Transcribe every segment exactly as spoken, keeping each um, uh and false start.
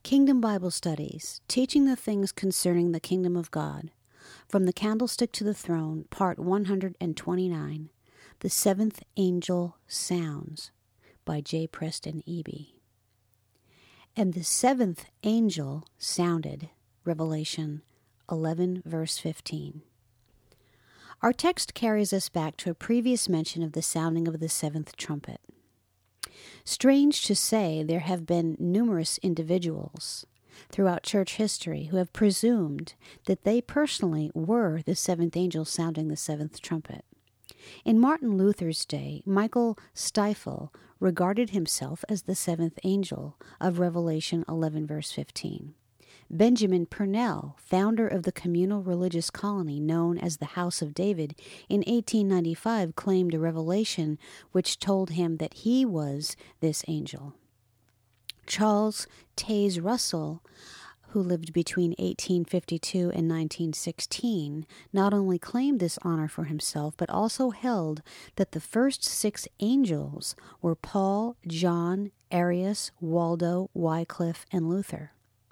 Kingdom Bible Studies, Teaching the Things Concerning the Kingdom of God, From the Candlestick to the Throne, Part one hundred twenty-nine, The Seventh Angel Sounds, by J. Preston Eby. And the seventh angel sounded, Revelation eleven, verse fifteen. Our text carries us back to a previous mention of the sounding of the seventh trumpet. Strange to say, there have been numerous individuals throughout church history who have presumed that they personally were the seventh angel sounding the seventh trumpet. In Martin Luther's day, Michael Stiefel regarded himself as the seventh angel of Revelation eleven, verse fifteen. Benjamin Purnell, founder of the communal religious colony known as the House of David, in eighteen ninety-five claimed a revelation which told him that he was this angel. Charles Taze Russell, who lived between eighteen fifty-two and nineteen sixteen, not only claimed this honor for himself, but also held that the first six angels were Paul, John, Arius, Waldo, Wycliffe, and Luther.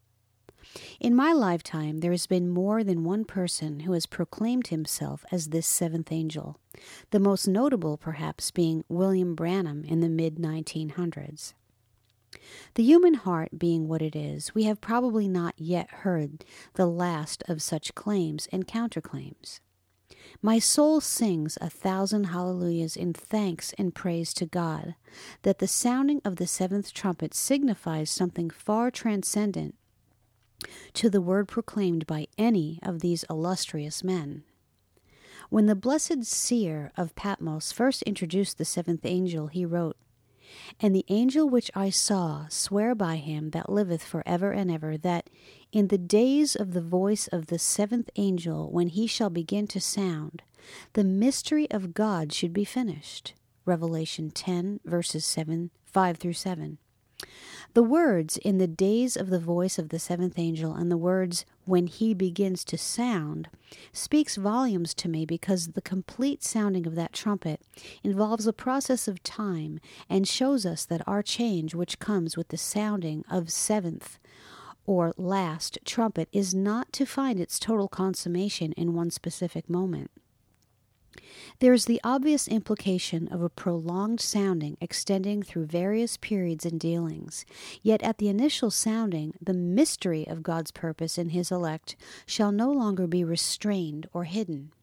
In my lifetime, there has been more than one person who has proclaimed himself as this seventh angel, the most notable perhaps being William Branham in the mid nineteen hundreds. The human heart being what it is, we have probably not yet heard the last of such claims and counterclaims. My soul sings a thousand hallelujahs in thanks and praise to God, that the sounding of the seventh trumpet signifies something far transcendent to the word proclaimed by any of these illustrious men. When the blessed seer of Patmos first introduced the seventh angel, he wrote, "And the angel which I saw swear by him that liveth for ever and ever, that in the days of the voice of the seventh angel, when he shall begin to sound, the mystery of God should be finished." Revelation ten, verses seven, five through seven. The words, "in the days of the voice of the seventh angel," and the words, "when he begins to sound," speaks volumes to me, because the complete sounding of that trumpet involves a process of time and shows us that our change which comes with the sounding of seventh or last trumpet is not to find its total consummation in one specific moment. There is the obvious implication of a prolonged sounding extending through various periods and dealings, yet at the initial sounding, the mystery of God's purpose in his elect shall no longer be restrained or hidden.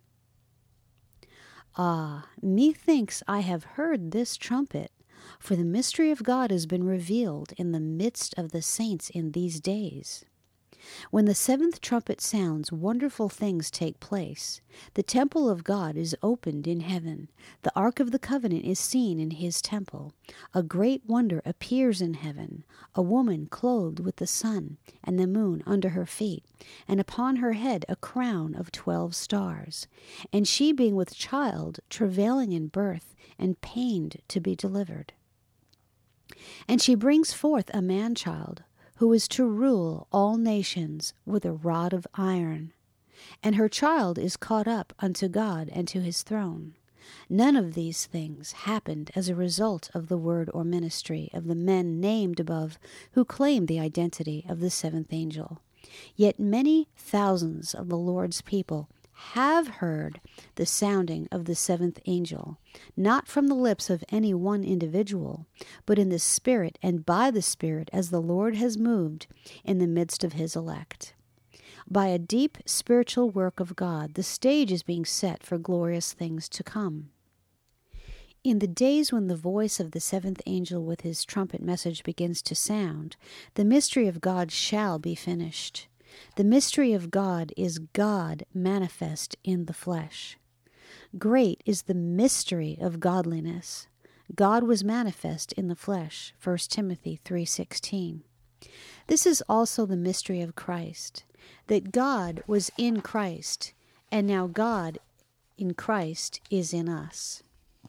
Ah, methinks I have heard this trumpet, for the mystery of God has been revealed in the midst of the saints in these days. When the seventh trumpet sounds, wonderful things take place. The temple of God is opened in heaven. The Ark of the Covenant is seen in his temple. A great wonder appears in heaven, a woman clothed with the sun and the moon under her feet, and upon her head a crown of twelve stars. And she being with child, travailing in birth, and pained to be delivered. And she brings forth a man-child, who is to rule all nations with a rod of iron. And her child is caught up unto God and to his throne. None of these things happened as a result of the word or ministry of the men named above who claim the identity of the seventh angel. Yet many thousands of the Lord's people have heard the sounding of the seventh angel, not from the lips of any one individual, but in the Spirit and by the Spirit as the Lord has moved in the midst of his elect. By a deep spiritual work of God, the stage is being set for glorious things to come. In the days when the voice of the seventh angel with his trumpet message begins to sound, the mystery of God shall be finished. The mystery of God is God manifest in the flesh. Great is the mystery of godliness. God was manifest in the flesh, First Timothy three sixteen. This is also the mystery of Christ, that God was in Christ, and now God in Christ is in us.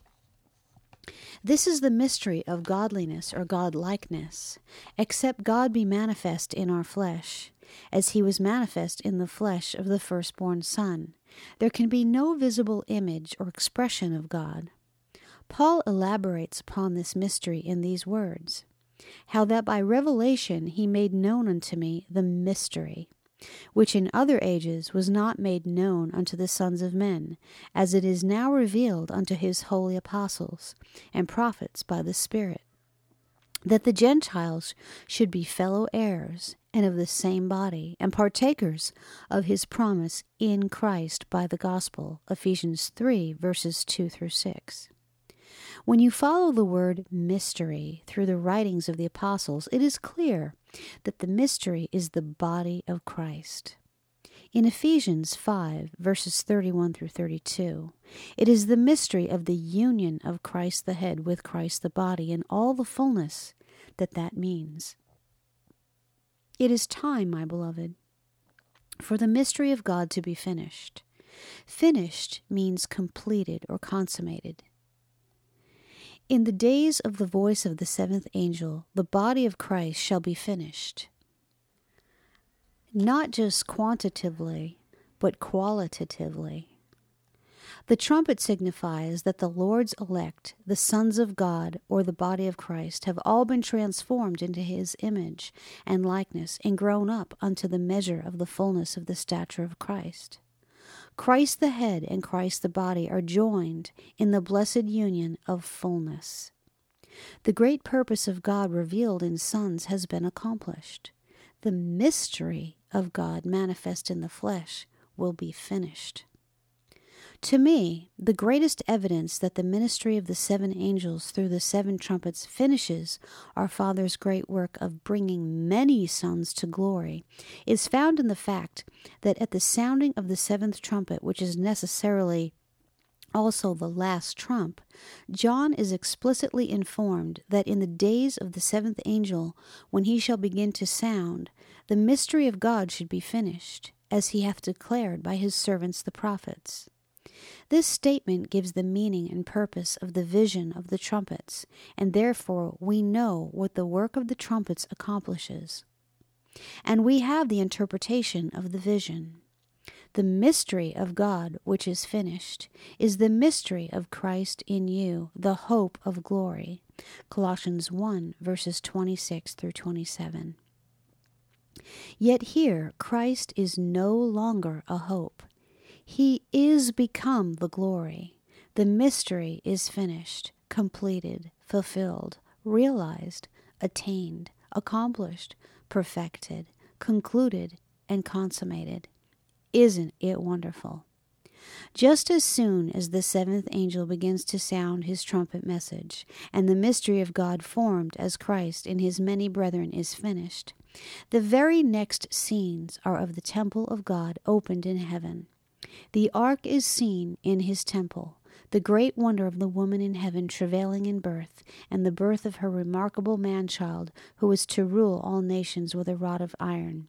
This is the mystery of godliness or godlikeness, except God be manifest in our flesh, as he was manifest in the flesh of the firstborn Son. There can be no visible image or expression of God. Paul elaborates upon this mystery in these words. how that by revelation he made known unto me the mystery, which in other ages was not made known unto the sons of men, as it is now revealed unto his holy apostles and prophets by the Spirit, that the Gentiles should be fellow heirs and of the same body, and partakers of his promise in Christ by the gospel. Ephesians three, verses two through six. When you follow the word mystery through the writings of the apostles, it is clear that the mystery is the body of Christ. In Ephesians five, verses thirty-one through thirty-two, it is the mystery of the union of Christ the head with Christ the body and all the fullness that that means. It is time, my beloved, for the mystery of God to be finished. Finished means completed or consummated. In the days of the voice of the seventh angel, the body of Christ shall be finished. Not just quantitatively, but qualitatively. The trumpet signifies that the Lord's elect, the sons of God, or the body of Christ, have all been transformed into his image and likeness and grown up unto the measure of the fullness of the stature of Christ. Christ the head and Christ the body are joined in the blessed union of fullness. The great purpose of God revealed in sons has been accomplished. The mystery of God manifest in the flesh will be finished. To me, the greatest evidence that the ministry of the seven angels through the seven trumpets finishes our Father's great work of bringing many sons to glory is found in the fact that at the sounding of the seventh trumpet, which is necessarily also the last trump, John is explicitly informed that in the days of the seventh angel, when he shall begin to sound, the mystery of God should be finished, as he hath declared by his servants the prophets. This statement gives the meaning and purpose of the vision of the trumpets, and therefore we know what the work of the trumpets accomplishes. And we have the interpretation of the vision. The mystery of God, which is finished, is the mystery of Christ in you, the hope of glory. Colossians one, verses twenty-six through twenty-seven. Yet here Christ is no longer a hope. He is become the glory. The mystery is finished, completed, fulfilled, realized, attained, accomplished, perfected, concluded, and consummated. Isn't it wonderful? Just as soon as the seventh angel begins to sound his trumpet message, and the mystery of God formed as Christ in his many brethren is finished, the very next scenes are of the temple of God opened in heaven. The ark is seen in his temple, the great wonder of the woman in heaven travailing in birth, and the birth of her remarkable man-child, who is to rule all nations with a rod of iron.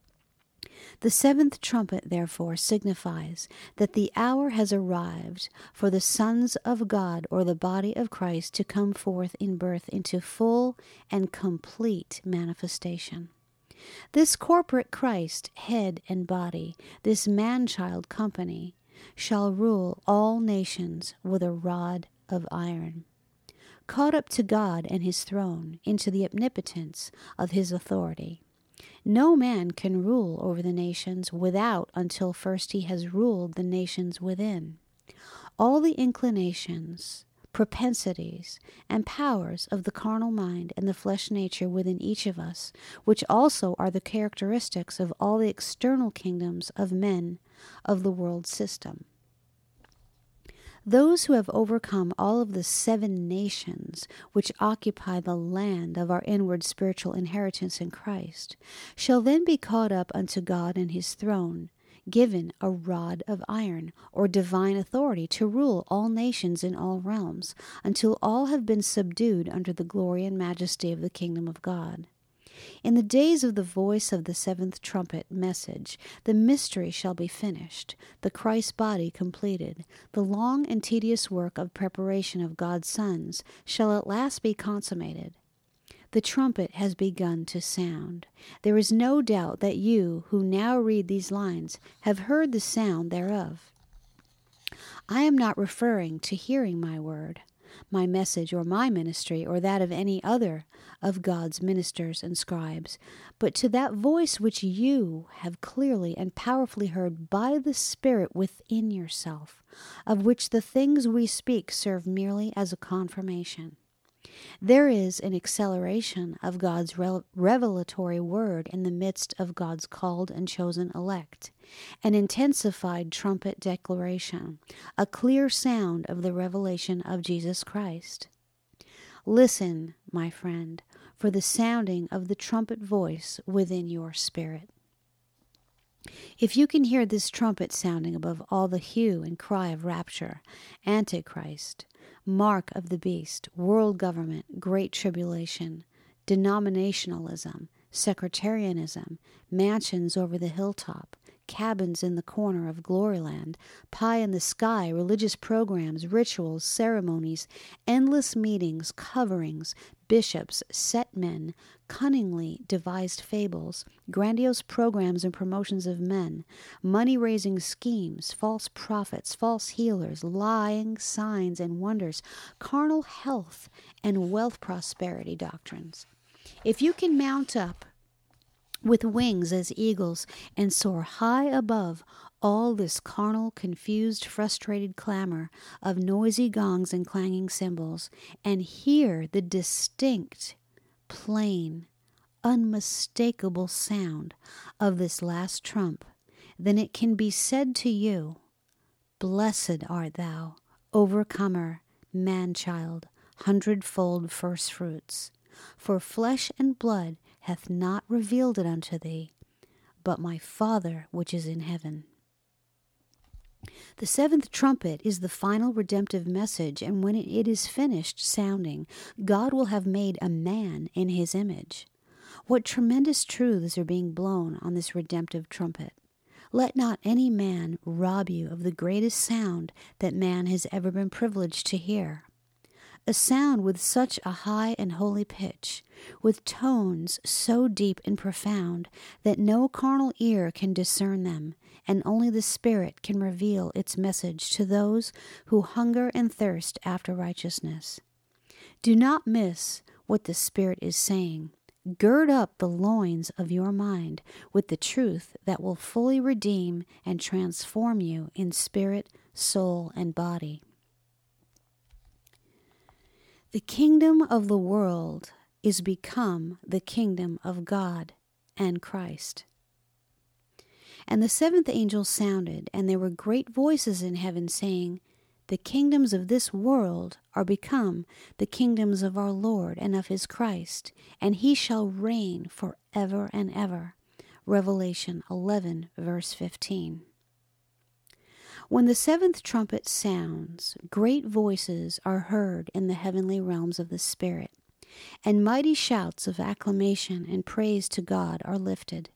The seventh trumpet, therefore, signifies that the hour has arrived for the sons of God, or the body of Christ, to come forth in birth into full and complete manifestation. This corporate Christ, head and body, this man-child company, shall rule all nations with a rod of iron. Caught up to God and his throne, into the omnipotence of his authority. No man can rule over the nations without until first he has ruled the nations within. All the inclinations, propensities, and powers of the carnal mind and the flesh nature within each of us, which also are the characteristics of all the external kingdoms of men of the world system. Those who have overcome all of the seven nations which occupy the land of our inward spiritual inheritance in Christ shall then be caught up unto God and his throne, given a rod of iron, or divine authority to rule all nations in all realms, until all have been subdued under the glory and majesty of the kingdom of God. In the days of the voice of the seventh trumpet message, the mystery shall be finished, the Christ body completed. The long and tedious work of preparation of God's sons shall at last be consummated. The trumpet has begun to sound. There is no doubt that you, who now read these lines, have heard the sound thereof. I am not referring to hearing my word, my message or my ministry or that of any other of God's ministers and scribes, but to that voice which you have clearly and powerfully heard by the Spirit within yourself, of which the things we speak serve merely as a confirmation. There is an acceleration of God's re- revelatory word in the midst of God's called and chosen elect, an intensified trumpet declaration, a clear sound of the revelation of Jesus Christ. Listen, my friend, for the sounding of the trumpet voice within your spirit. If you can hear this trumpet sounding above all the hue and cry of rapture, Antichrist, mark of the beast, world government, great tribulation, denominationalism, sectarianism, mansions over the hilltop, cabins in the corner of Gloryland, pie in the sky, religious programs, rituals, ceremonies, endless meetings, coverings, bishops, set men, cunningly devised fables, grandiose programs and promotions of men, money-raising schemes, false prophets, false healers, lying signs and wonders, carnal health and wealth prosperity doctrines. If you can mount up with wings as eagles and soar high above all this carnal, confused, frustrated clamor of noisy gongs and clanging cymbals, and hear the distinct, plain, unmistakable sound of this last trump, then it can be said to you, Blessed art thou, overcomer, man-child, hundredfold firstfruits, for flesh and blood hath not revealed it unto thee, but my Father which is in heaven. The seventh trumpet is the final redemptive message, and when it is finished sounding, God will have made a man in his image. What tremendous truths are being blown on this redemptive trumpet. Let not any man rob you of the greatest sound that man has ever been privileged to hear. A sound with such a high and holy pitch, with tones so deep and profound that no carnal ear can discern them, and only the Spirit can reveal its message to those who hunger and thirst after righteousness. Do not miss what the Spirit is saying. Gird up the loins of your mind with the truth that will fully redeem and transform you in spirit, soul, and body. The kingdom of the world is become the kingdom of God and Christ. And the seventh angel sounded, and there were great voices in heaven saying, The kingdoms of this world are become the kingdoms of our Lord and of his Christ, and he shall reign forever and ever. Revelation eleven, verse fifteen. When the seventh trumpet sounds, great voices are heard in the heavenly realms of the Spirit, and mighty shouts of acclamation and praise to God are lifted.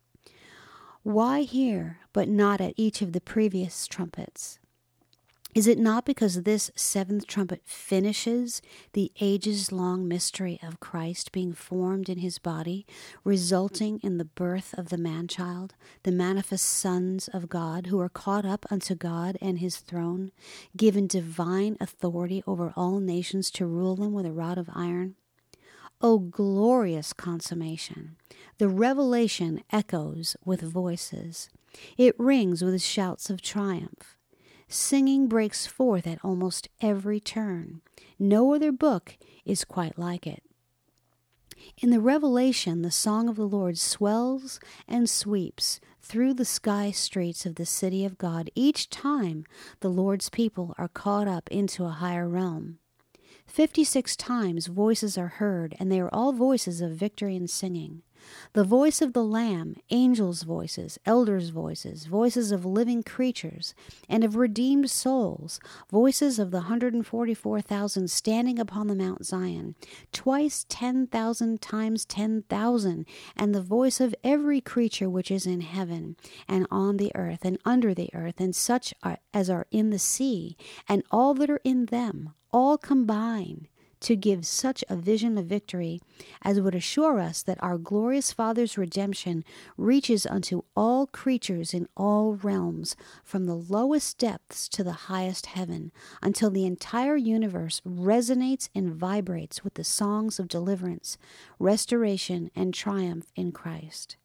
Why here, but not at each of the previous trumpets? Is it not because this seventh trumpet finishes the ages-long mystery of Christ being formed in his body, resulting in the birth of the man-child, the manifest sons of God, who are caught up unto God and his throne, given divine authority over all nations to rule them with a rod of iron? O glorious consummation! The revelation echoes with voices. It rings with shouts of triumph. Singing breaks forth at almost every turn. No other book is quite like it. In the Revelation, the song of the Lord swells and sweeps through the sky streets of the city of God each time the Lord's people are caught up into a higher realm. Fifty-six times voices are heard, and they are all voices of victory and singing. The voice of the Lamb, angels' voices, elders' voices, voices of living creatures, and of redeemed souls, voices of the one hundred forty-four thousand standing upon the Mount Zion, twice ten thousand times ten thousand, and the voice of every creature which is in heaven, and on the earth, and under the earth, and such are, as are in the sea, and all that are in them, all combine to give such a vision of victory as would assure us that our glorious Father's redemption reaches unto all creatures in all realms, from the lowest depths to the highest heaven, until the entire universe resonates and vibrates with the songs of deliverance, restoration, and triumph in Christ.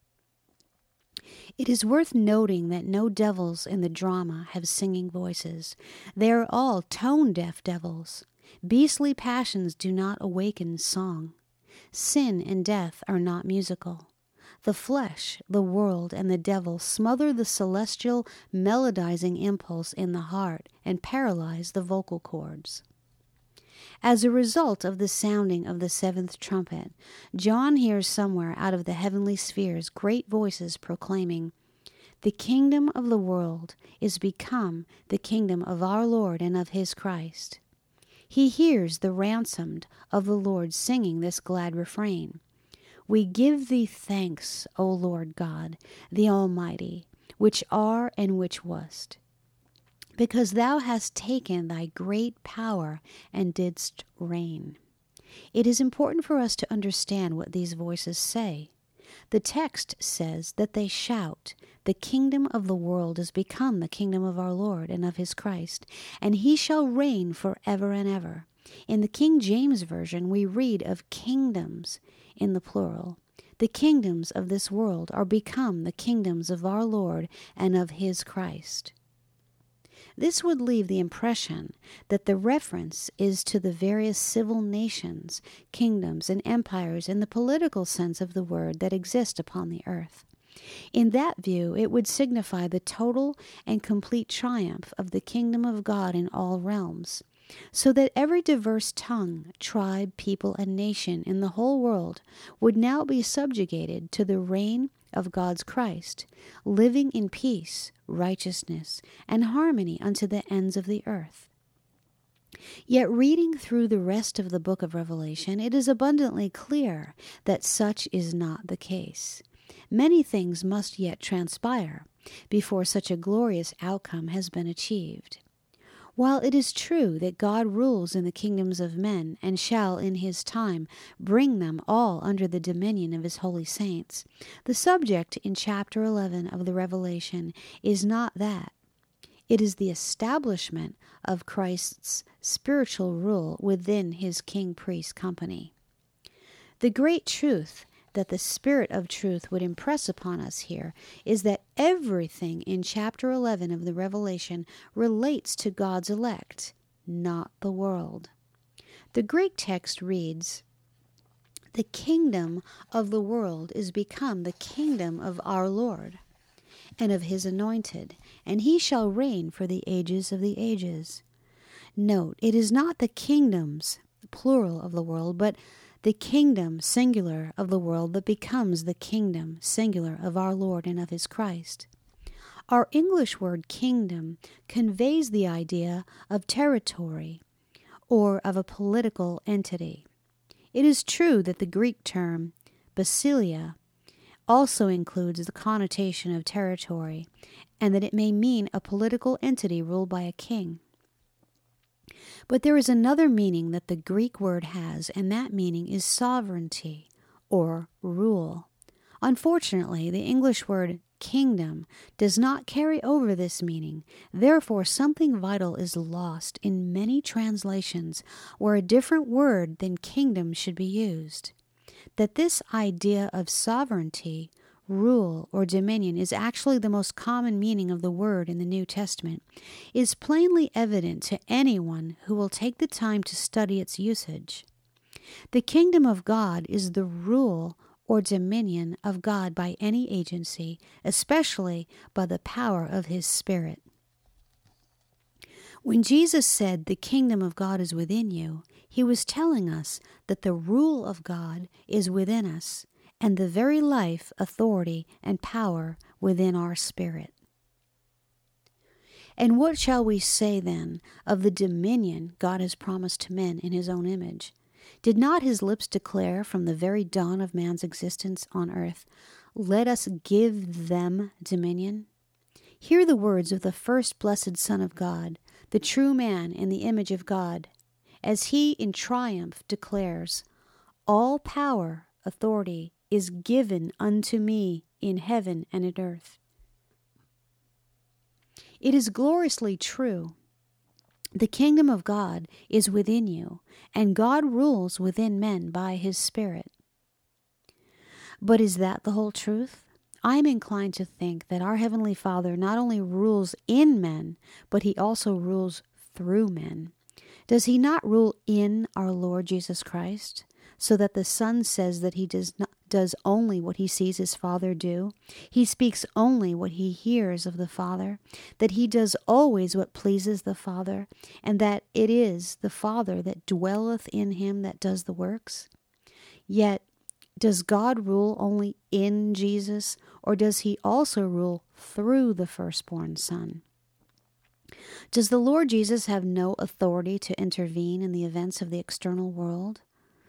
It is worth noting that no devils in the drama have singing voices. They are all tone-deaf devils. Beastly passions do not awaken song. Sin and death are not musical. The flesh, the world, and the devil smother the celestial melodizing impulse in the heart and paralyze the vocal cords. As a result of the sounding of the seventh trumpet, John hears somewhere out of the heavenly spheres great voices proclaiming, "The kingdom of the world is become the kingdom of our Lord and of his Christ." He hears the ransomed of the Lord singing this glad refrain, "We give thee thanks, O Lord God, the Almighty, which are and which wast, because thou hast taken thy great power and didst reign." It is important for us to understand what these voices say. The text says that they shout, "The kingdom of the world is become the kingdom of our Lord and of his Christ, and he shall reign forever and ever." In the King James Version, we read of kingdoms in the plural. The kingdoms of this world are become the kingdoms of our Lord and of his Christ. This would leave the impression that the reference is to the various civil nations, kingdoms, and empires in the political sense of the word that exist upon the earth. In that view, it would signify the total and complete triumph of the kingdom of God in all realms, so that every diverse tongue, tribe, people, and nation in the whole world would now be subjugated to the reign of God's Christ, living in peace, righteousness, and harmony unto the ends of the earth. Yet reading through the rest of the book of Revelation, it is abundantly clear that such is not the case. Many things must yet transpire before such a glorious outcome has been achieved. While it is true that God rules in the kingdoms of men and shall in his time bring them all under the dominion of his holy saints, the subject in chapter eleven of the Revelation is not that. It is the establishment of Christ's spiritual rule within his king-priest company. The great truth that the Spirit of truth would impress upon us here is that everything in chapter eleven of the Revelation relates to God's elect, not the world. The Greek text reads, "The kingdom of the world is become the kingdom of our Lord and of his anointed, and he shall reign for the ages of the ages." Note, it is not the kingdoms, plural, of the world, but the kingdom, singular, of the world that becomes the kingdom, singular, of our Lord and of his Christ. Our English word kingdom conveys the idea of territory or of a political entity. It is true that the Greek term basileia also includes the connotation of territory, and that it may mean a political entity ruled by a king. But there is another meaning that the Greek word has, and that meaning is sovereignty or rule. Unfortunately, the English word kingdom does not carry over this meaning. Therefore, something vital is lost in many translations where a different word than kingdom should be used. That this idea of sovereignty, rule, or dominion is actually the most common meaning of the word in the New Testament is plainly evident to anyone who will take the time to study its usage. The kingdom of God is the rule or dominion of God by any agency, especially by the power of his Spirit. When Jesus said, "The kingdom of God is within you," he was telling us that the rule of God is within us, and the very life, authority, and power within our spirit. And what shall we say then of the dominion God has promised to men in his own image? Did not his lips declare from the very dawn of man's existence on earth, "Let us give them dominion"? Hear the words of the first blessed Son of God, the true man in the image of God, as he in triumph declares, "All power, authority is given unto me in heaven and in earth." It is gloriously true. The kingdom of God is within you, and God rules within men by his Spirit. But is that the whole truth? I am inclined to think that our Heavenly Father not only rules in men, but he also rules through men. Does he not rule in our Lord Jesus Christ, so that the Son says that he does not, does only what he sees his Father do? He speaks only what he hears of the Father, that he does always what pleases the Father, and that it is the Father that dwelleth in him that does the works? Yet, does God rule only in Jesus, or does he also rule through the firstborn Son? Does the Lord Jesus have no authority to intervene in the events of the external world?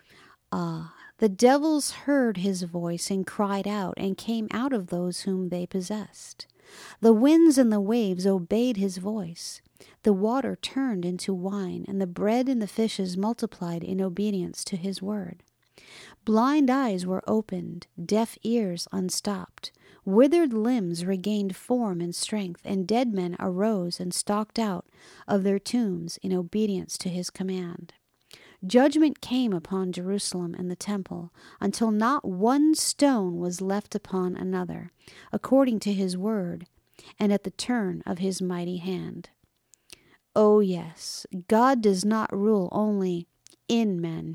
Ah, the devils heard his voice and cried out and came out of those whom they possessed. The winds and the waves obeyed his voice. The water turned into wine, and the bread and the fishes multiplied in obedience to his word. Blind eyes were opened, deaf ears unstopped, withered limbs regained form and strength, and dead men arose and stalked out of their tombs in obedience to his command. Judgment came upon Jerusalem and the temple, until not one stone was left upon another, according to his word, and at the turn of his mighty hand. Oh yes, God does not rule only in men,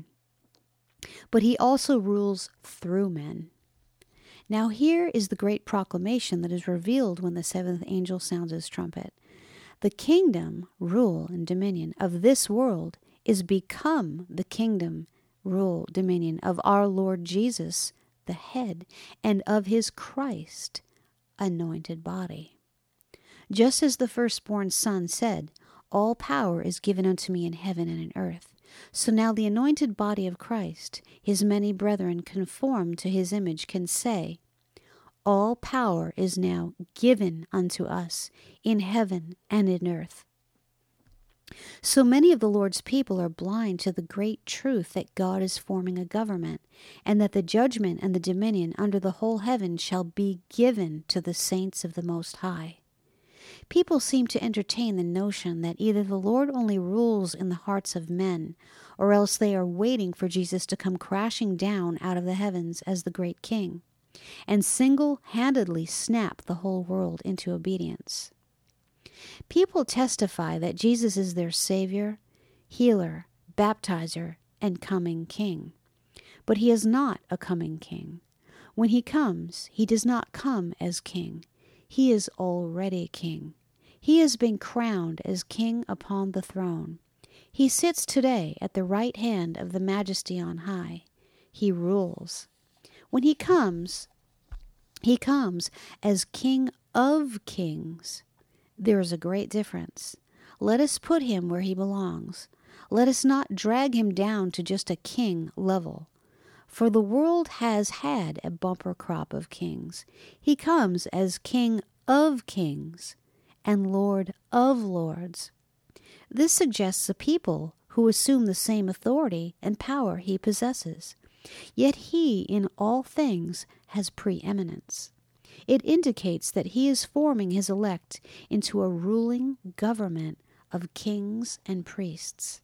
but he also rules through men. Now here is the great proclamation that is revealed when the seventh angel sounds his trumpet. The kingdom, rule, and dominion of this world is become the kingdom, rule, dominion of our Lord Jesus, the head, and of his Christ, anointed body. Just as the firstborn Son said, "All power is given unto me in heaven and in earth," so now the anointed body of Christ, his many brethren conformed to his image, can say, "All power is now given unto us in heaven and in earth." So many of the Lord's people are blind to the great truth that God is forming a government, and that the judgment and the dominion under the whole heaven shall be given to the saints of the Most High. People seem to entertain the notion that either the Lord only rules in the hearts of men, or else they are waiting for Jesus to come crashing down out of the heavens as the great King, and single-handedly snap the whole world into obedience. People testify that Jesus is their Savior, healer, baptizer, and coming King. But he is not a coming King. When he comes, he does not come as King. He is already King. He has been crowned as King upon the throne. He sits today at the right hand of the Majesty on high. He rules. When he comes, he comes as King of kings. There is a great difference. Let us put him where he belongs. Let us not drag him down to just a king level. For the world has had a bumper crop of kings. He comes as King of kings and Lord of lords. This suggests a people who assume the same authority and power he possesses. Yet he, in all things, has preeminence. It indicates that he is forming his elect into a ruling government of kings and priests.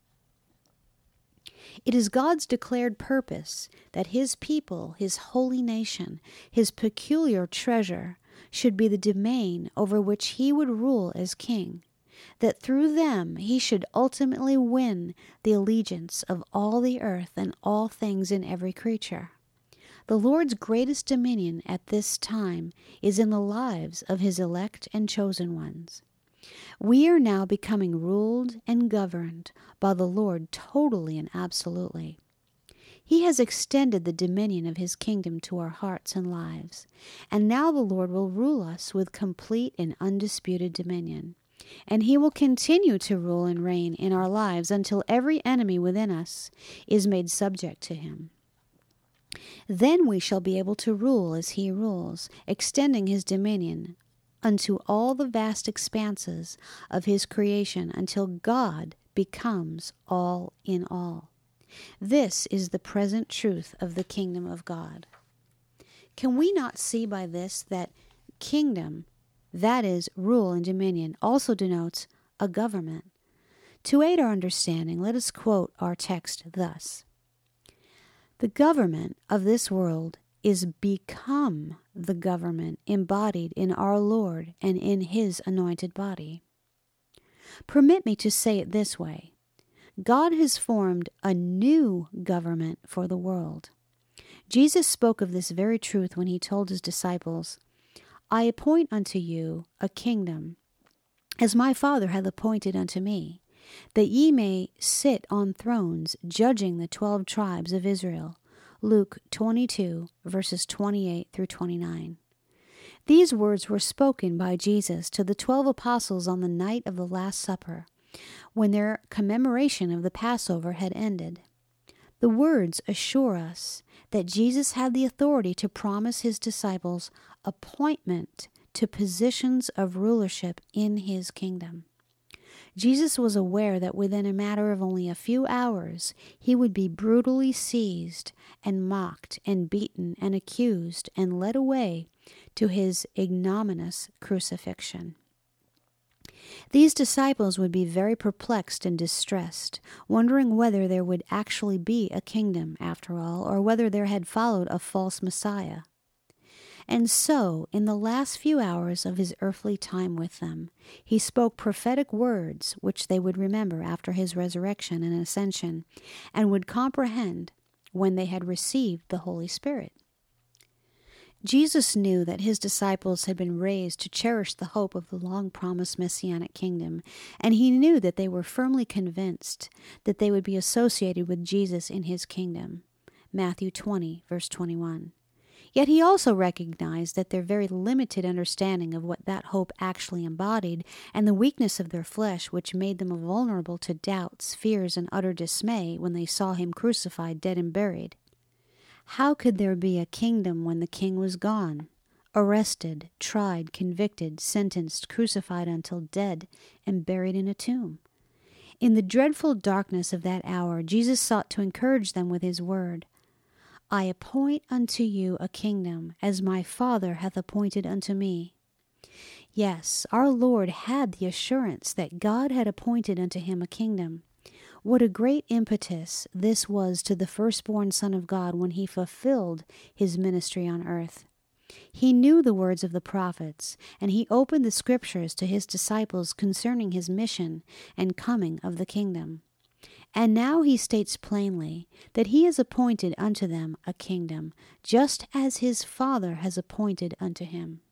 It is God's declared purpose that his people, his holy nation, his peculiar treasure, should be the domain over which he would rule as king, that through them he should ultimately win the allegiance of all the earth and all things in every creature. The Lord's greatest dominion at this time is in the lives of his elect and chosen ones. We are now becoming ruled and governed by the Lord totally and absolutely. He has extended the dominion of his kingdom to our hearts and lives, and now the Lord will rule us with complete and undisputed dominion. And he will continue to rule and reign in our lives until every enemy within us is made subject to him. Then we shall be able to rule as he rules, extending his dominion unto all the vast expanses of his creation until God becomes all in all. This is the present truth of the kingdom of God. Can we not see by this that kingdom, that is, rule and dominion, also denotes a government? To aid our understanding, let us quote our text thus. The government of this world is become the government embodied in our Lord and in his anointed body. Permit me to say it this way. God has formed a new government for the world. Jesus spoke of this very truth when he told his disciples, I appoint unto you a kingdom, as my Father hath appointed unto me, that ye may sit on thrones, judging the twelve tribes of Israel. Luke twenty-two, verses twenty-eight through twenty-nine. These words were spoken by Jesus to the twelve apostles on the night of the Last Supper, when their commemoration of the Passover had ended. The words assure us that Jesus had the authority to promise his disciples appointment to positions of rulership in his kingdom. Jesus was aware that within a matter of only a few hours, he would be brutally seized and mocked and beaten and accused and led away to his ignominious crucifixion. These disciples would be very perplexed and distressed, wondering whether there would actually be a kingdom after all, or whether there had followed a false Messiah. And so, in the last few hours of his earthly time with them, he spoke prophetic words which they would remember after his resurrection and ascension, and would comprehend when they had received the Holy Spirit. Jesus knew that his disciples had been raised to cherish the hope of the long-promised Messianic kingdom, and he knew that they were firmly convinced that they would be associated with Jesus in his kingdom. Matthew twenty, verse twenty-one. Yet he also recognized that their very limited understanding of what that hope actually embodied, and the weakness of their flesh, which made them vulnerable to doubts, fears, and utter dismay when they saw him crucified, dead, and buried. How could there be a kingdom when the king was gone, arrested, tried, convicted, sentenced, crucified until dead, and buried in a tomb? In the dreadful darkness of that hour, Jesus sought to encourage them with his word. I appoint unto you a kingdom, as my Father hath appointed unto me. Yes, our Lord had the assurance that God had appointed unto him a kingdom. What a great impetus this was to the firstborn Son of God when he fulfilled his ministry on earth. He knew the words of the prophets, and he opened the scriptures to his disciples concerning his mission and coming of the kingdom. And now he states plainly that he has appointed unto them a kingdom, just as his Father has appointed unto him.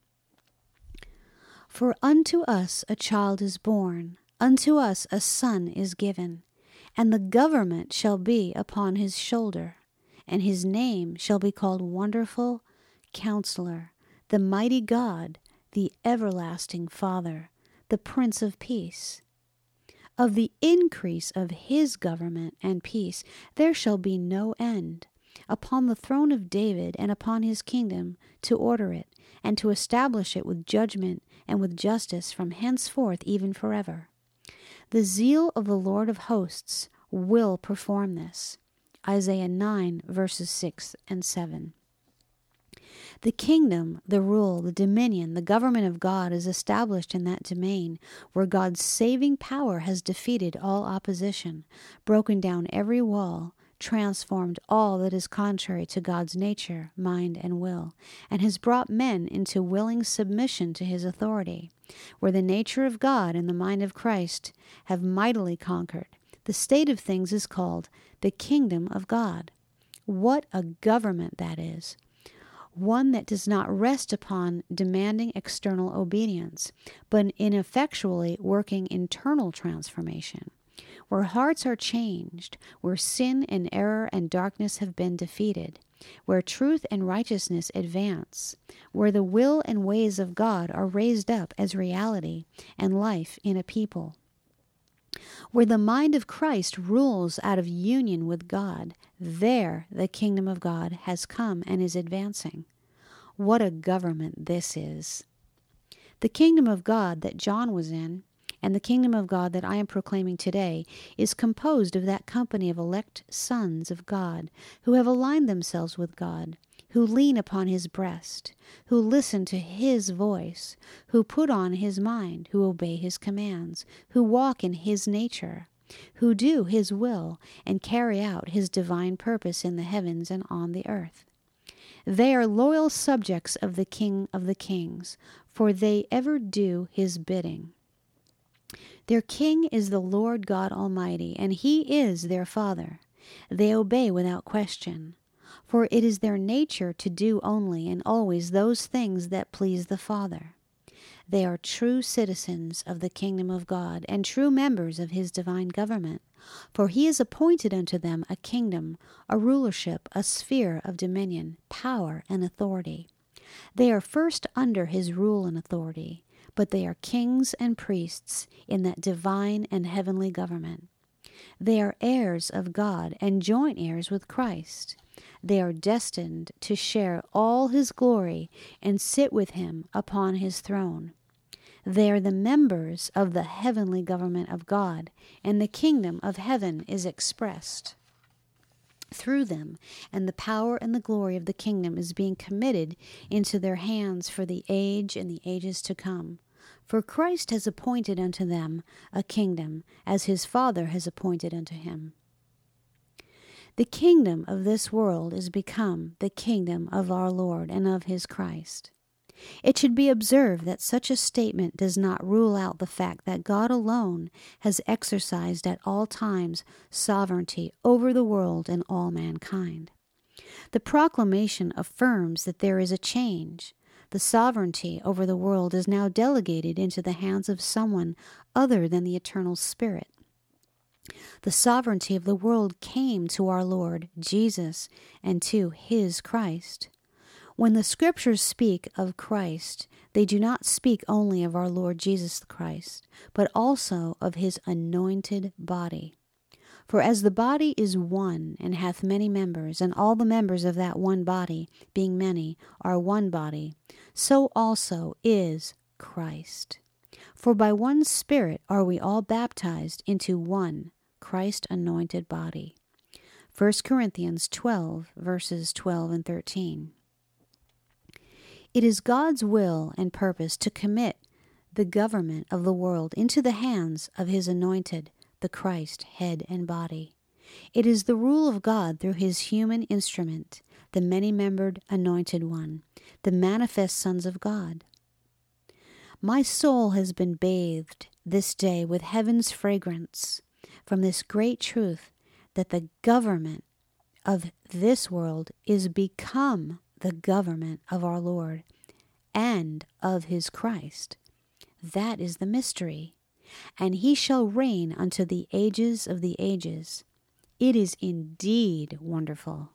For unto us a child is born, unto us a son is given, and the government shall be upon his shoulder, and his name shall be called Wonderful Counselor, the Mighty God, the Everlasting Father, the Prince of Peace. Of the increase of his government and peace there shall be no end, upon the throne of David and upon his kingdom, to order it, and to establish it with judgment and with justice from henceforth even forever. The zeal of the Lord of hosts will perform this. Isaiah nine, verses six and seven. The kingdom, the rule, the dominion, the government of God is established in that domain where God's saving power has defeated all opposition, broken down every wall, transformed all that is contrary to God's nature, mind, and will, and has brought men into willing submission to his authority, where the nature of God and the mind of Christ have mightily conquered. The state of things is called the kingdom of God. What a government that is! One that does not rest upon demanding external obedience, but ineffectually working internal transformation, where hearts are changed, where sin and error and darkness have been defeated, where truth and righteousness advance, where the will and ways of God are raised up as reality and life in a people, where the mind of Christ rules out of union with God. There the kingdom of God has come and is advancing. What a government this is! The kingdom of God that John was in And the kingdom of God that I am proclaiming today is composed of that company of elect sons of God who have aligned themselves with God, who lean upon his breast, who listen to his voice, who put on his mind, who obey his commands, who walk in his nature, who do his will and carry out his divine purpose in the heavens and on the earth. They are loyal subjects of the King of the Kings, for they ever do his bidding. Their king is the Lord God Almighty, and he is their Father. They obey without question, for it is their nature to do only and always those things that please the Father. They are true citizens of the kingdom of God and true members of his divine government, for he has appointed unto them a kingdom, a rulership, a sphere of dominion, power, and authority. They are first under his rule and authority, but they are kings and priests in that divine and heavenly government. They are heirs of God and joint heirs with Christ. They are destined to share all his glory and sit with him upon his throne. They are the members of the heavenly government of God, and the kingdom of heaven is expressed through them, and the power and the glory of the kingdom is being committed into their hands for the age and the ages to come. For Christ has appointed unto them a kingdom, as his Father has appointed unto him. The kingdom of this world is become the kingdom of our Lord and of his Christ. It should be observed that such a statement does not rule out the fact that God alone has exercised at all times sovereignty over the world and all mankind. The proclamation affirms that there is a change. The sovereignty over the world is now delegated into the hands of someone other than the eternal Spirit. The sovereignty of the world came to our Lord Jesus and to his Christ. When the Scriptures speak of Christ, they do not speak only of our Lord Jesus Christ, but also of his anointed body. For as the body is one and hath many members, and all the members of that one body, being many, are one body, so also is Christ. For by one Spirit are we all baptized into one Christ-anointed body. First Corinthians twelve, verses twelve and thirteen. It is God's will and purpose to commit the government of the world into the hands of his anointed, the Christ, head and body. It is the rule of God through his human instrument, the many-membered anointed one, the manifest sons of God. My soul has been bathed this day with heaven's fragrance from this great truth that the government of this world is become the government of our Lord and of his Christ. That is the mystery. And he shall reign unto the ages of the ages. It is indeed wonderful.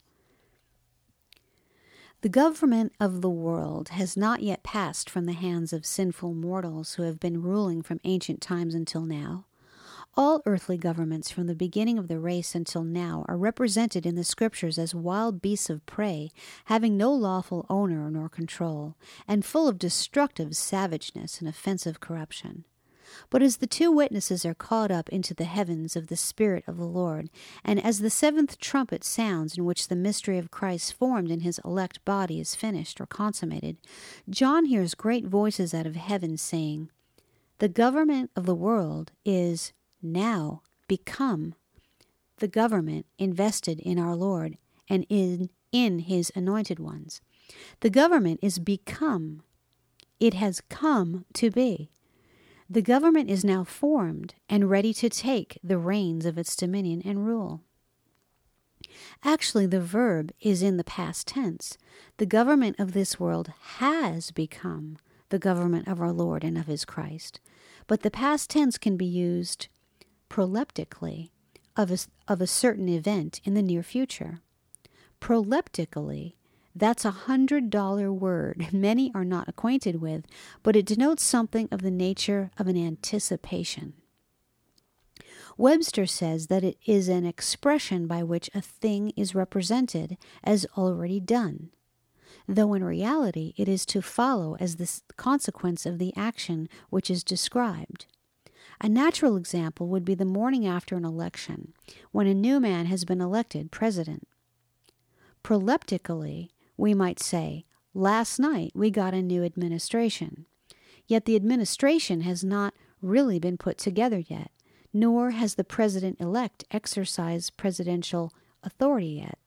The government of the world has not yet passed from the hands of sinful mortals who have been ruling from ancient times until now. All earthly governments from the beginning of the race until now are represented in the Scriptures as wild beasts of prey, having no lawful owner nor control, and full of destructive savageness and offensive corruption. But as the two witnesses are caught up into the heavens of the Spirit of the Lord, and as the seventh trumpet sounds, in which the mystery of Christ formed in his elect body is finished or consummated, John hears great voices out of heaven saying, "The government of the world is now become the government invested in our Lord and in, in his anointed ones." The government is become. It has come to be. The government is now formed and ready to take the reins of its dominion and rule. Actually, the verb is in the past tense. The government of this world has become the government of our Lord and of his Christ. But the past tense can be used proleptically of a, of a certain event in the near future. Proleptically, that's a hundred dollar word many are not acquainted with, but it denotes something of the nature of an anticipation. Webster says that it is an expression by which a thing is represented as already done, though in reality it is to follow as the consequence of the action which is described. A natural example would be the morning after an election, when a new man has been elected president. Proleptically, we might say, last night we got a new administration. Yet the administration has not really been put together yet, nor has the president-elect exercised presidential authority yet.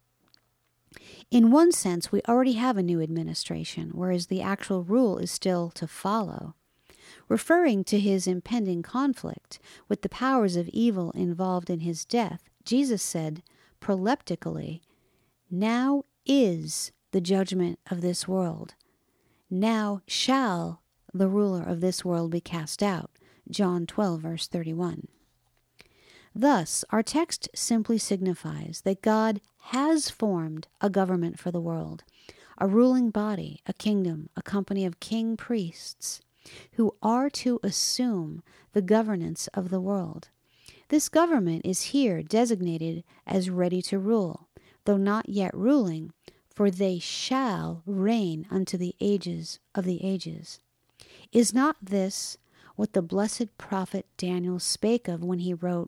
In one sense, we already have a new administration, whereas the actual rule is still to follow. Referring to his impending conflict with the powers of evil involved in his death, Jesus said, proleptically, "Now is the judgment of this world. Now shall the ruler of this world be cast out." John twelve, verse thirty-one. Thus, our text simply signifies that God has formed a government for the world, a ruling body, a kingdom, a company of king priests, who are to assume the governance of the world. This government is here designated as ready to rule, though not yet ruling, for they shall reign unto the ages of the ages. Is not this what the blessed prophet Daniel spake of when he wrote,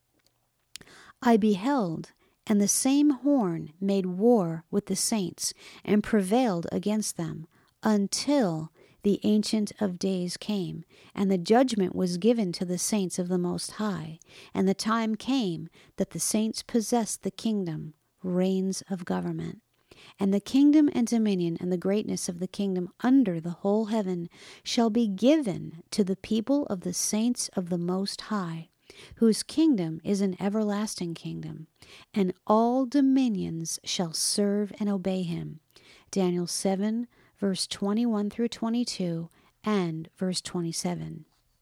"I beheld, and the same horn made war with the saints, and prevailed against them, until the Ancient of Days came, and the judgment was given to the saints of the Most High, and the time came that the saints possessed the kingdom, reigns of government. And the kingdom and dominion and the greatness of the kingdom under the whole heaven shall be given to the people of the saints of the Most High, whose kingdom is an everlasting kingdom, and all dominions shall serve and obey him." Daniel seven, verse twenty-one through twenty-two, and verse twenty-seven.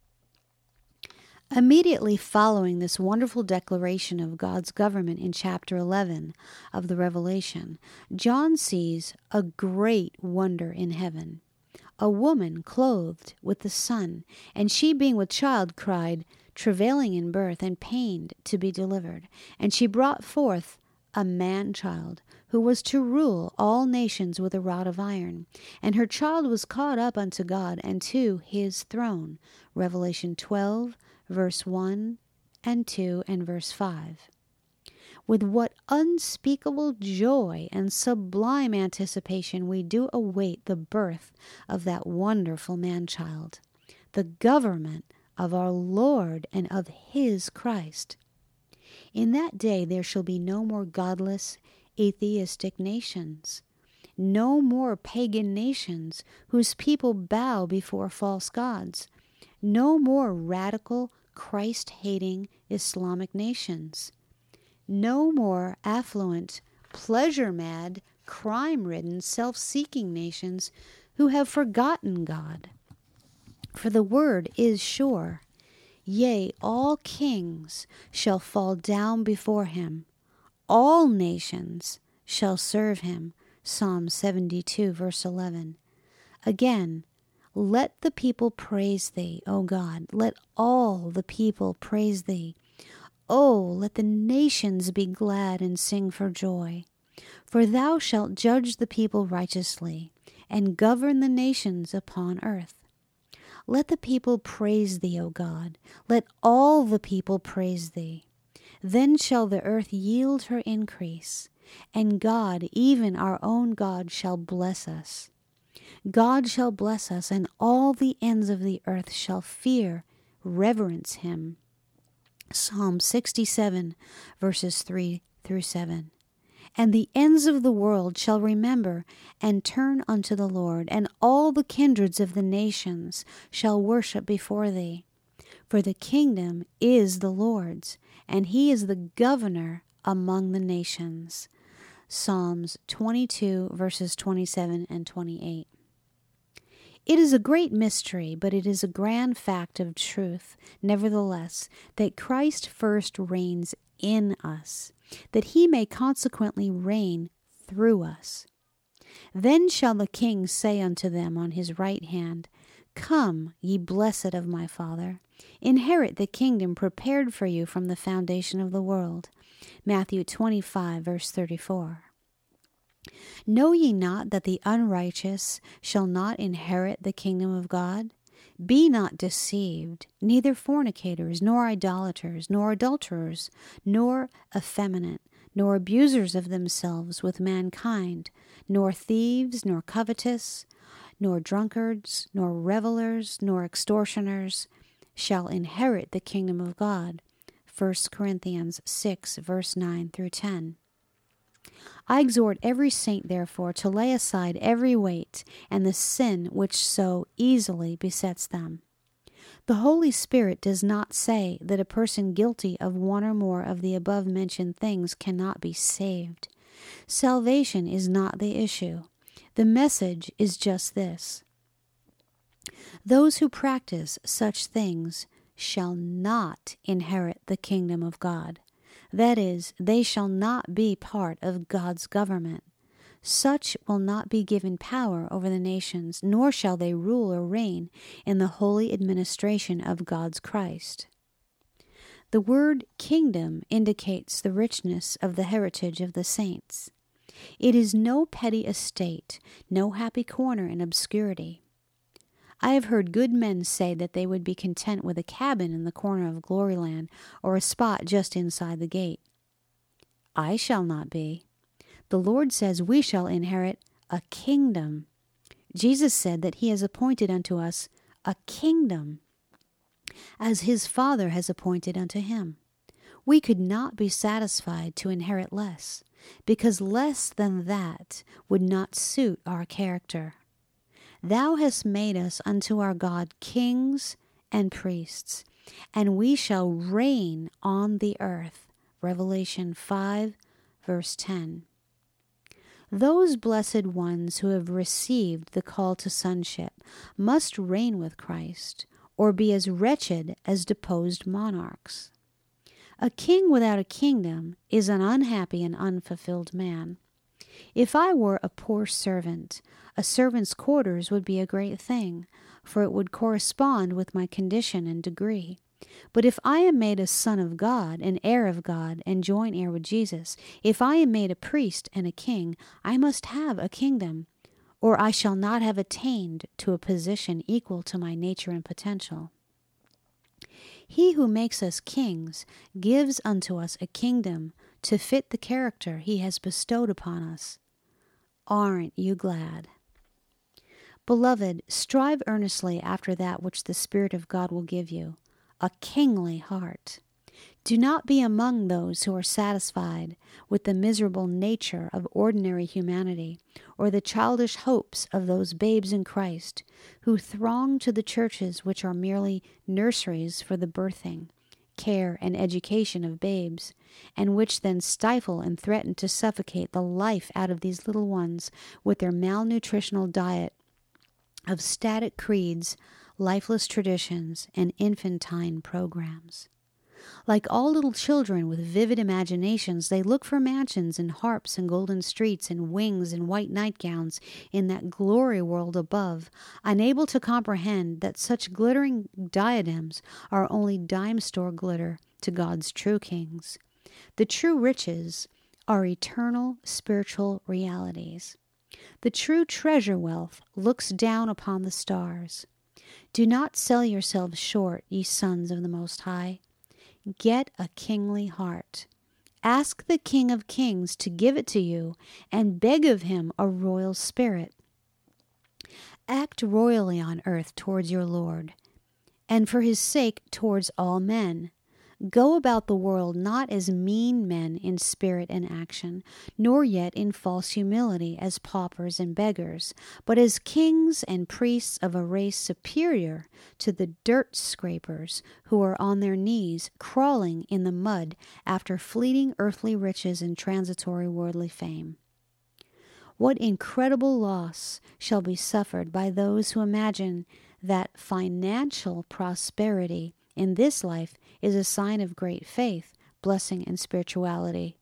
Immediately following this wonderful declaration of God's government in chapter eleven of the Revelation, John sees a great wonder in heaven. A woman clothed with the sun, and she being with child cried, travailing in birth and pained to be delivered. And she brought forth a man-child, who was to rule all nations with a rod of iron. And her child was caught up unto God and to his throne. Revelation twelve, verse one and two and verse five. With what unspeakable joy and sublime anticipation we do await the birth of that wonderful man-child, the government of our Lord and of his Christ. In that day there shall be no more godless, atheistic nations, no more pagan nations whose people bow before false gods, no more radical, Christ-hating Islamic nations, no more affluent, pleasure-mad, crime-ridden, self-seeking nations who have forgotten God. For the word is sure, yea, all kings shall fall down before him, all nations shall serve him. Psalm seventy-two, verse eleven. Again, let the people praise thee, O God. Let all the people praise thee. Oh, let the nations be glad and sing for joy. For thou shalt judge the people righteously, and govern the nations upon earth. Let the people praise thee, O God. Let all the people praise thee. Then shall the earth yield her increase, and God, even our own God, shall bless us. God shall bless us, and all the ends of the earth shall fear, reverence him. Psalm sixty-seven, verses three through seven. And the ends of the world shall remember and turn unto the Lord, and all the kindreds of the nations shall worship before thee. For the kingdom is the Lord's, and he is the governor among the nations. Psalms twenty-two, verses twenty-seven and twenty-eight. It is a great mystery, but it is a grand fact of truth, nevertheless, that Christ first reigns in us, that he may consequently reign through us. Then shall the King say unto them on his right hand, Come, ye blessed of my Father, inherit the kingdom prepared for you from the foundation of the world. Matthew twenty-five, verse thirty-four. Know ye not that the unrighteous shall not inherit the kingdom of God? Be not deceived, neither fornicators, nor idolaters, nor adulterers, nor effeminate, nor abusers of themselves with mankind, nor thieves, nor covetous, nor drunkards, nor revelers, nor extortioners, shall inherit the kingdom of God. First Corinthians six, verse nine through ten. I exhort every saint, therefore, to lay aside every weight and the sin which so easily besets them. The Holy Spirit does not say that a person guilty of one or more of the above-mentioned things cannot be saved. Salvation is not the issue. The message is just this: those who practice such things shall not inherit the kingdom of God. That is, they shall not be part of God's government. Such will not be given power over the nations, nor shall they rule or reign in the holy administration of God's Christ. The word kingdom indicates the richness of the heritage of the saints. It is no petty estate, no happy corner in obscurity. I have heard good men say that they would be content with a cabin in the corner of Gloryland or a spot just inside the gate. I shall not be. The Lord says we shall inherit a kingdom. Jesus said that he has appointed unto us a kingdom, as his Father has appointed unto him. We could not be satisfied to inherit less, because less than that would not suit our character. Thou hast made us unto our God kings and priests, and we shall reign on the earth. Revelation five, verse ten. Those blessed ones who have received the call to sonship must reign with Christ, or be as wretched as deposed monarchs. A king without a kingdom is an unhappy and unfulfilled man. If I were a poor servant, a servant's quarters would be a great thing, for it would correspond with my condition and degree. But if I am made a son of God, an heir of God, and joint heir with Jesus, if I am made a priest and a king, I must have a kingdom, or I shall not have attained to a position equal to my nature and potential. He who makes us kings gives unto us a kingdom to fit the character he has bestowed upon us. Aren't you glad? Beloved, strive earnestly after that which the Spirit of God will give you, a kingly heart. Do not be among those who are satisfied with the miserable nature of ordinary humanity, or the childish hopes of those babes in Christ who throng to the churches which are merely nurseries for the birthing, care, and education of babes, and which then stifle and threaten to suffocate the life out of these little ones with their malnutritional diet of static creeds, lifeless traditions, and infantine programs. Like all little children with vivid imaginations, they look for mansions and harps and golden streets and wings and white nightgowns in that glory world above, unable to comprehend that such glittering diadems are only dime store glitter to God's true kings. The true riches are eternal spiritual realities. The true treasure wealth looks down upon the stars. Do not sell yourselves short, ye sons of the Most High. Get a kingly heart. Ask the King of Kings to give it to you, and beg of him a royal spirit. Act royally on earth towards your Lord, and for his sake towards all men. Go about the world not as mean men in spirit and action, nor yet in false humility as paupers and beggars, but as kings and priests of a race superior to the dirt scrapers who are on their knees crawling in the mud after fleeting earthly riches and transitory worldly fame. What incredible loss shall be suffered by those who imagine that financial prosperity in this life is a sign of great faith, blessing, and spirituality.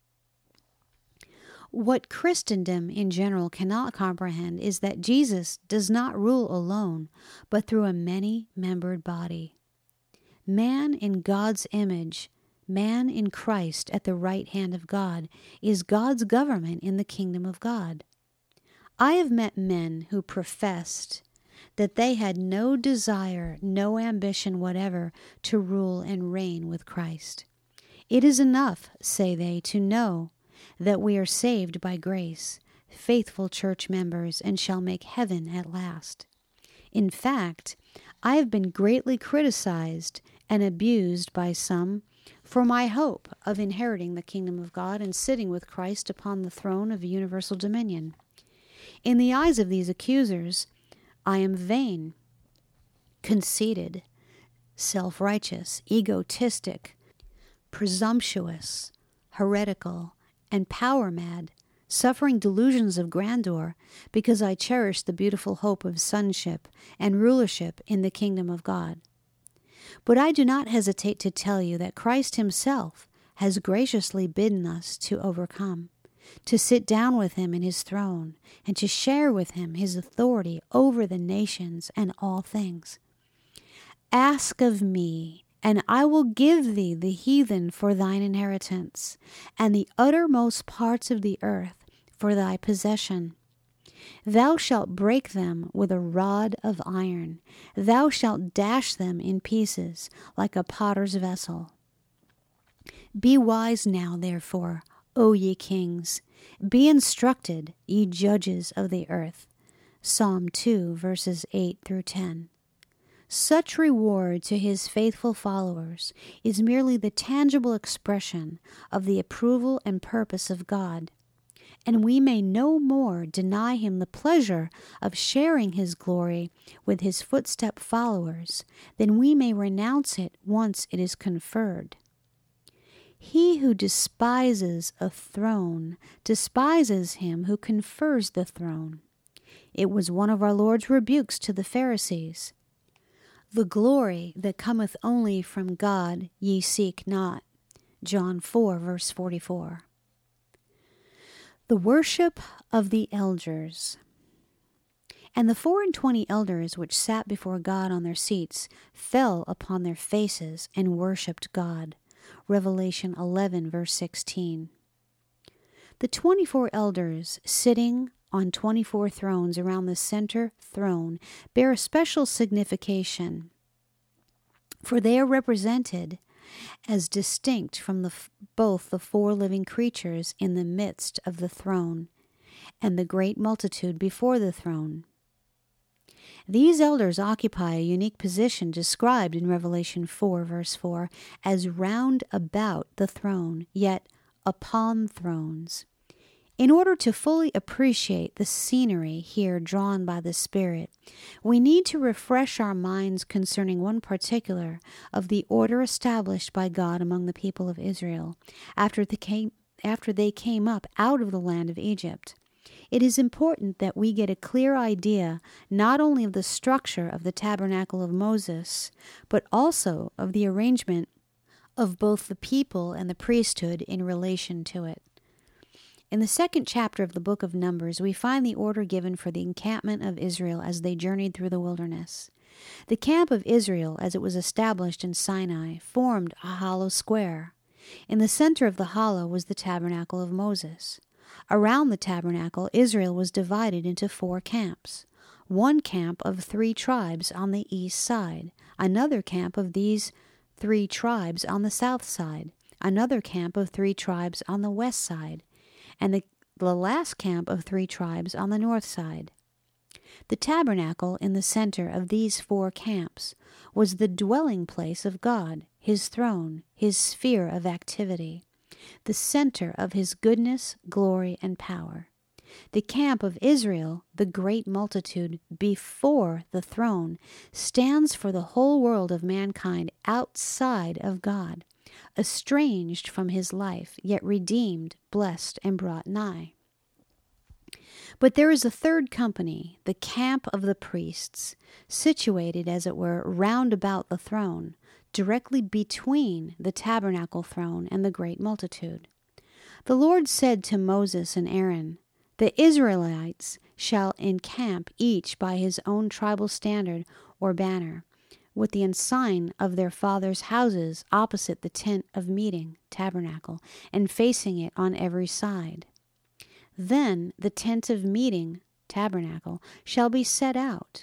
What Christendom in general cannot comprehend is that Jesus does not rule alone, but through a many-membered body. Man in God's image, man in Christ at the right hand of God, is God's government in the kingdom of God. I have met men who professed that they had no desire, no ambition whatever to rule and reign with Christ. It is enough, say they, to know that we are saved by grace, faithful church members, and shall make heaven at last. In fact, I have been greatly criticized and abused by some for my hope of inheriting the kingdom of God and sitting with Christ upon the throne of universal dominion. In the eyes of these accusers, I am vain, conceited, self-righteous, egotistic, presumptuous, heretical, and power-mad, suffering delusions of grandeur because I cherish the beautiful hope of sonship and rulership in the kingdom of God. But I do not hesitate to tell you that Christ himself has graciously bidden us to overcome, to sit down with him in his throne, and to share with him his authority over the nations and all things. Ask of me, and I will give thee the heathen for thine inheritance, and the uttermost parts of the earth for thy possession. Thou shalt break them with a rod of iron. Thou shalt dash them in pieces like a potter's vessel. Be wise now, therefore, O ye kings. Be instructed, ye judges of the earth. Psalm two, verses eight through ten. Such reward to his faithful followers is merely the tangible expression of the approval and purpose of God, and we may no more deny him the pleasure of sharing his glory with his footstep followers than we may renounce it once it is conferred. He who despises a throne despises him who confers the throne. It was one of our Lord's rebukes to the Pharisees. The glory that cometh only from God ye seek not. John four, verse forty-four. The worship of the elders. And the four and twenty elders which sat before God on their seats fell upon their faces and worshipped God. Revelation eleven, verse sixteen. The twenty-four elders sitting on twenty-four thrones around the center throne bear a special signification, for they are represented as distinct from the, both the four living creatures in the midst of the throne and the great multitude before the throne. These elders occupy a unique position described in Revelation four, verse four, as round about the throne, yet upon thrones. In order to fully appreciate the scenery here drawn by the Spirit, we need to refresh our minds concerning one particular of the order established by God among the people of Israel after they came, after they came up out of the land of Egypt. It is important that we get a clear idea not only of the structure of the tabernacle of Moses, but also of the arrangement of both the people and the priesthood in relation to it. In the second chapter of the book of Numbers, we find the order given for the encampment of Israel as they journeyed through the wilderness. The camp of Israel, as it was established in Sinai, formed a hollow square. In the center of the hollow was the tabernacle of Moses. Around the tabernacle, Israel was divided into four camps. One camp of three tribes on the east side, another camp of these three tribes on the south side, another camp of three tribes on the west side, and the, the last camp of three tribes on the north side. The tabernacle in the center of these four camps was the dwelling place of God, his throne, his sphere of activity, the center of his goodness, glory, and power. The camp of Israel, the great multitude before the throne, stands for the whole world of mankind outside of God, estranged from his life, yet redeemed, blessed, and brought nigh. But there is a third company, the camp of the priests, situated, as it were, round about the throne, directly between the tabernacle throne and the great multitude. The Lord said to Moses and Aaron, "The Israelites shall encamp each by his own tribal standard or banner, with the ensign of their fathers' houses opposite the tent of meeting, tabernacle, and facing it on every side. Then the tent of meeting, tabernacle, shall be set out,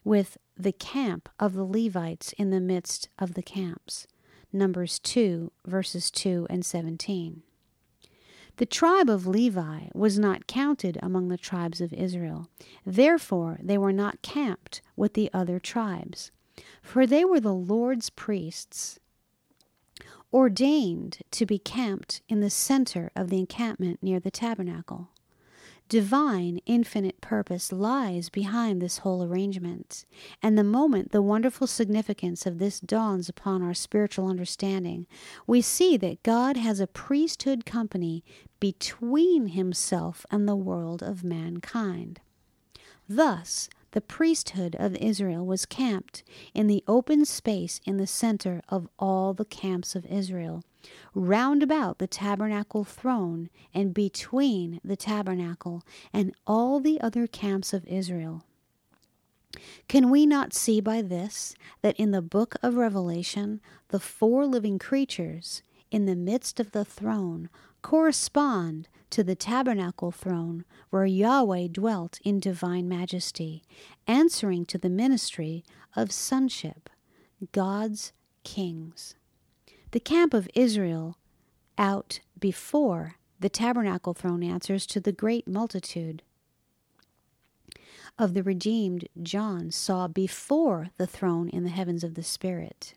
with the camp of the Levites in the midst of the camps. Numbers two, verses two and seventeen. The tribe of Levi was not counted among the tribes of Israel. Therefore, they were not camped with the other tribes, for they were the Lord's priests, ordained to be camped in the center of the encampment near the tabernacle. Divine, infinite purpose lies behind this whole arrangement, and the moment the wonderful significance of this dawns upon our spiritual understanding, we see that God has a priesthood company between himself and the world of mankind. Thus, the priesthood of Israel was camped in the open space in the center of all the camps of Israel, round about the tabernacle throne and between the tabernacle and all the other camps of Israel. Can we not see by this that in the book of Revelation, the four living creatures in the midst of the throne correspond to the tabernacle throne where Yahweh dwelt in divine majesty, answering to the ministry of sonship, God's kings. The camp of Israel out before the tabernacle throne answers to the great multitude of the redeemed John saw before the throne in the heavens of the Spirit.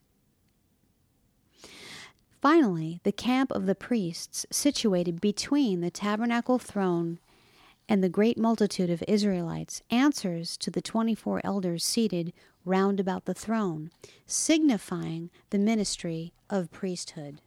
Finally, the camp of the priests situated between the tabernacle throne and the great multitude of Israelites answers to the twenty-four elders seated round about the throne, signifying the ministry of priesthood.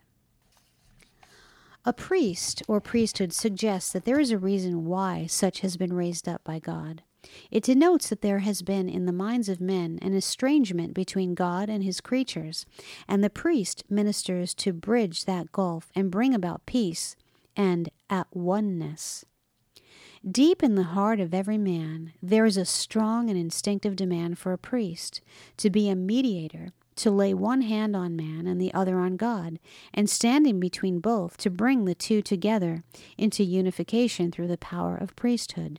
A priest or priesthood suggests that there is a reason why such has been raised up by God. It denotes that there has been in the minds of men an estrangement between God and his creatures, and the priest ministers to bridge that gulf and bring about peace and at oneness. Deep in the heart of every man, there is a strong and instinctive demand for a priest to be a mediator, to lay one hand on man and the other on God, and standing between both to bring the two together into unification through the power of priesthood.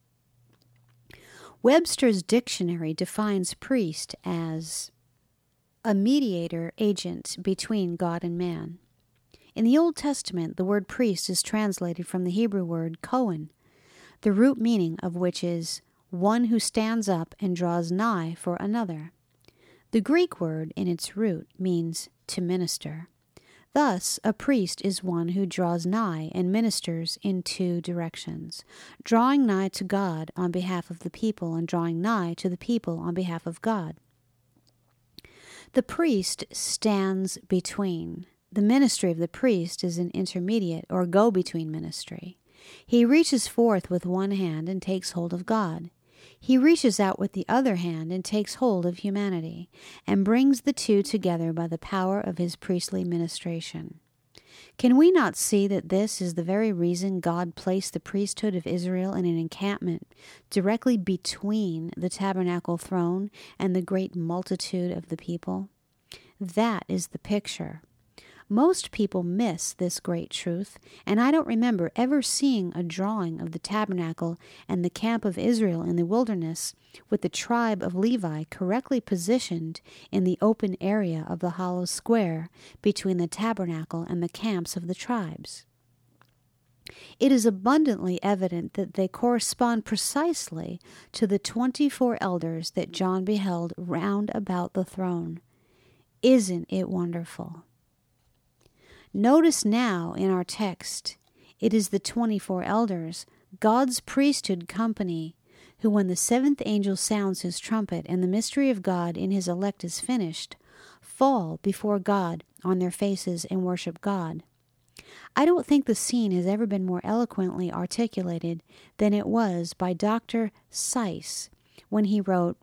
Webster's dictionary defines priest as a mediator agent between God and man. In the Old Testament, the word priest is translated from the Hebrew word Kohen, the root meaning of which is one who stands up and draws nigh for another. The Greek word in its root means to minister. Thus, a priest is one who draws nigh and ministers in two directions, drawing nigh to God on behalf of the people and drawing nigh to the people on behalf of God. The priest stands between. The ministry of the priest is an intermediate or go-between ministry. He reaches forth with one hand and takes hold of God. He reaches out with the other hand and takes hold of humanity, and brings the two together by the power of his priestly ministration. Can we not see that this is the very reason God placed the priesthood of Israel in an encampment directly between the tabernacle throne and the great multitude of the people? That is the picture. Most people miss this great truth, and I don't remember ever seeing a drawing of the tabernacle and the camp of Israel in the wilderness with the tribe of Levi correctly positioned in the open area of the hollow square between the tabernacle and the camps of the tribes. It is abundantly evident that they correspond precisely to the twenty-four elders that John beheld round about the throne. Isn't it wonderful? Notice now in our text, it is the twenty-four elders, God's priesthood company, who when the seventh angel sounds his trumpet and the mystery of God in his elect is finished, fall before God on their faces and worship God. I don't think the scene has ever been more eloquently articulated than it was by Doctor Seiss when he wrote,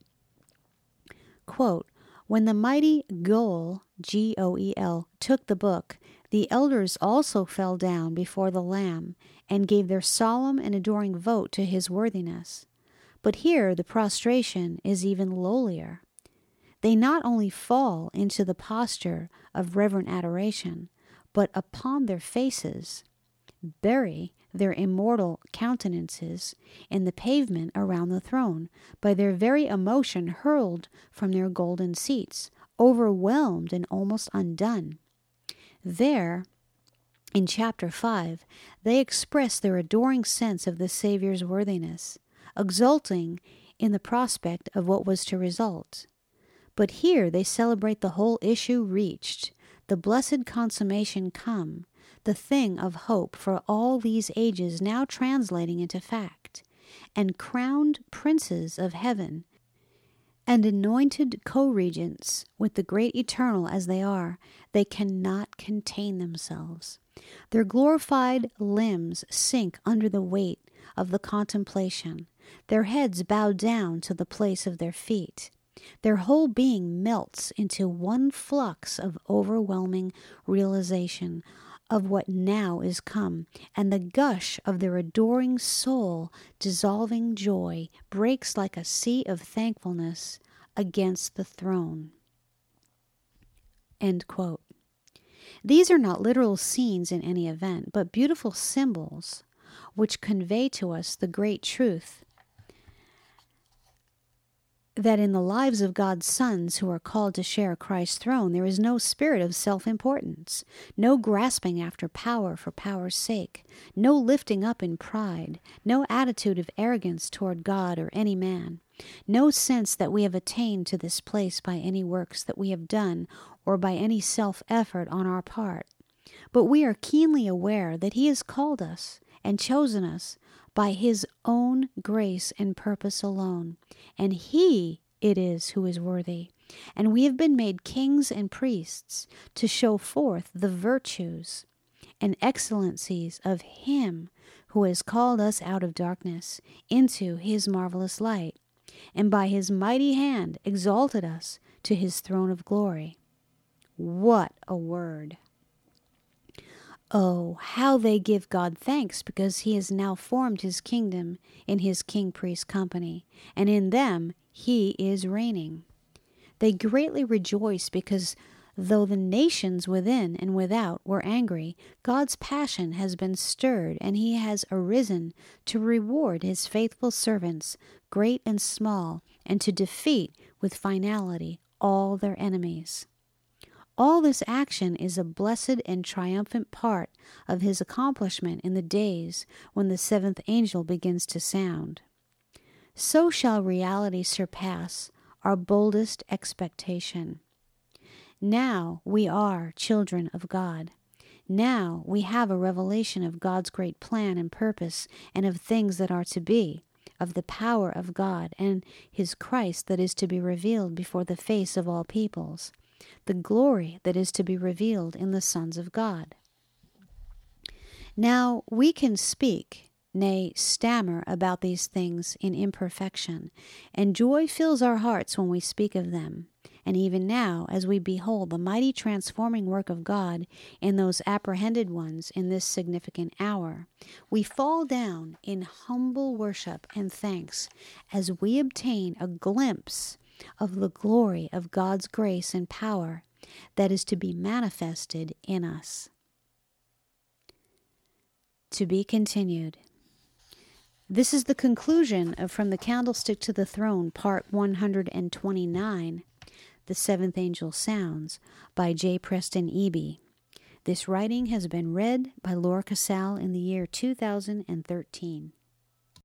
quote, "When the mighty Goel, G O E L, took the book, the elders also fell down before the Lamb and gave their solemn and adoring vote to his worthiness. But here the prostration is even lowlier. They not only fall into the posture of reverent adoration, but upon their faces bury their immortal countenances in the pavement around the throne, by their very emotion hurled from their golden seats, overwhelmed and almost undone. There, in chapter five, they express their adoring sense of the Savior's worthiness, exulting in the prospect of what was to result. But here they celebrate the whole issue reached, the blessed consummation come, the thing of hope for all these ages now translating into fact, and crowned princes of heaven, and anointed co-regents with the great eternal as they are, they cannot contain themselves. Their glorified limbs sink under the weight of the contemplation, their heads bow down to the place of their feet. Their whole being melts into one flux of overwhelming realization of what now is come, and the gush of their adoring soul, dissolving joy, breaks like a sea of thankfulness against the throne. End quote. These are not literal scenes in any event, but beautiful symbols which convey to us the great truth that in the lives of God's sons who are called to share Christ's throne, there is no spirit of self-importance, no grasping after power for power's sake, no lifting up in pride, no attitude of arrogance toward God or any man, no sense that we have attained to this place by any works that we have done or by any self-effort on our part. But we are keenly aware that He has called us and chosen us by His own grace and purpose alone, and He it is who is worthy. And we have been made kings and priests to show forth the virtues and excellencies of Him who has called us out of darkness into His marvelous light, and by His mighty hand exalted us to His throne of glory. What a word! Oh, how they give God thanks because He has now formed His kingdom in His king-priest company, and in them He is reigning. They greatly rejoice because though the nations within and without were angry, God's passion has been stirred, and He has arisen to reward His faithful servants, great and small, and to defeat with finality all their enemies. All this action is a blessed and triumphant part of His accomplishment in the days when the seventh angel begins to sound. So shall reality surpass our boldest expectation. Now we are children of God. Now we have a revelation of God's great plan and purpose, and of things that are to be, of the power of God and His Christ that is to be revealed before the face of all peoples, the glory that is to be revealed in the sons of God. Now we can speak, nay, stammer about these things in imperfection, and joy fills our hearts when we speak of them. And even now, as we behold the mighty transforming work of God in those apprehended ones in this significant hour, we fall down in humble worship and thanks as we obtain a glimpse of the glory of God's grace and power that is to be manifested in us. To be continued. This is the conclusion of From the Candlestick to the Throne, Part one hundred twenty-nine, The Seventh Angel Sounds, by J. Preston Eby. This writing has been read by Laura Casal in the year two thousand thirteen.